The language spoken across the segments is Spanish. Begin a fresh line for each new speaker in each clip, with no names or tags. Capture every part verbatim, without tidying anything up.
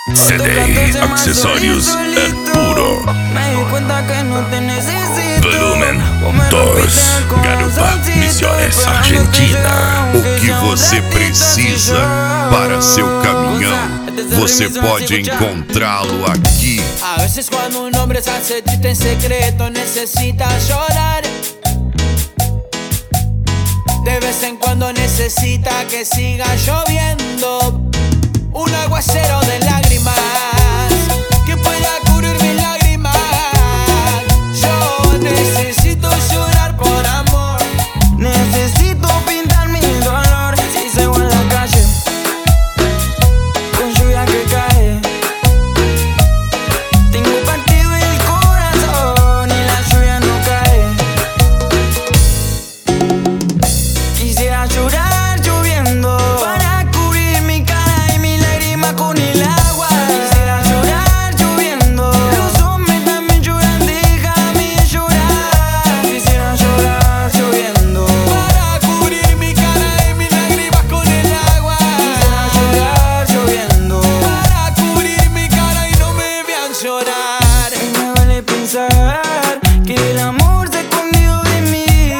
C D, accesorios, el puro.
Me di cuenta que no te necesito.
Volumen dois, Garupa, Misiones, Argentina.
O que você precisa para seu caminhão, você pode encontrá-lo aqui.
A veces cuando un hombre se hace triste en secreto necesita llorar. De vez en cuando necesita que siga lloviendo. Un aguacero de lágrimas que pueda cubrir mis lágrimas. Yo necesito llorar por amor.
Necesito pintar mi dolor. Si se va en la calle con lluvia que cae, tengo partido el corazón y la lluvia no cae. Quisiera llorar lloviendo para cubrir mi cara y mi lágrima con el agua. Quisiera llorar lloviendo, los hombres también lloran, déjame llorar. Quisiera llorar lloviendo
para cubrir mi cara y mis lágrimas con el agua.
Quisiera llorar lloviendo
para cubrir mi cara y no me vean llorar.
Me vale pensar que el amor se escondió de mí,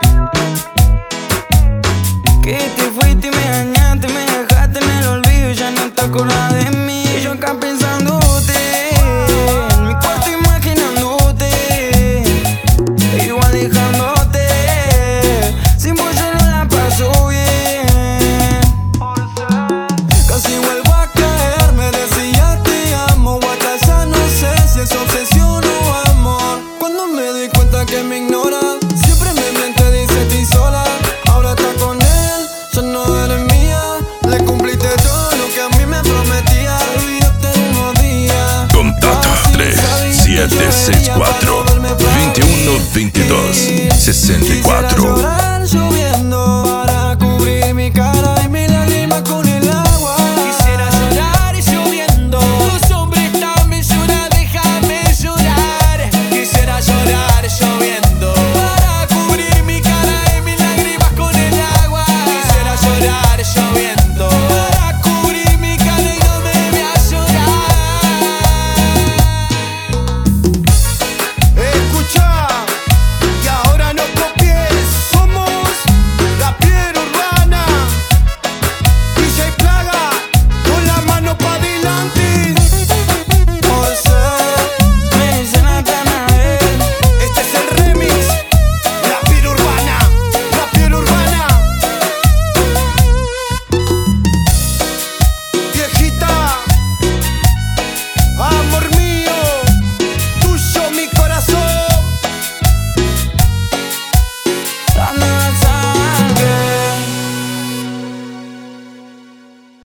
que te fuiste y me dañaste, me dejaste en el olvido y ya no te acordás de mí. Y yo acá pensándote, en mi cuarto imaginándote, igual dejándote, sin vos yo no la paso bien.
Casi vuelvo a caer, me decía te amo, guata, ya no sé si es obsesión o amor. Cuando me doy cuenta que me ignora, siempre me miente, dice estoy sola. Ahora está con él, ya no eres mía. Le cumpliste todo lo que a mí me prometía. Y yo tengo días
Contacto tres siete seis cuatro, veintiuno veintidós sesenta y cuatro.
Llorar, lloviendo.